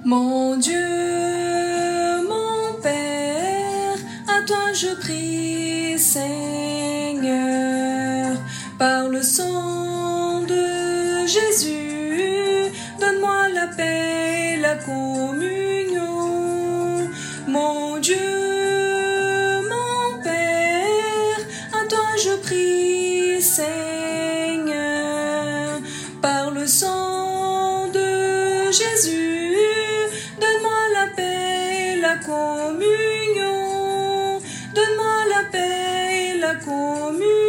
Mon Dieu, mon Père, à toi je prie, Seigneur, par le sang de Jésus, donne-moi la paix, la communion. Mon Dieu, mon Père, à toi je prie, Seigneur, par le sang de Jésus, la communion, donne-moi la paix, la communion.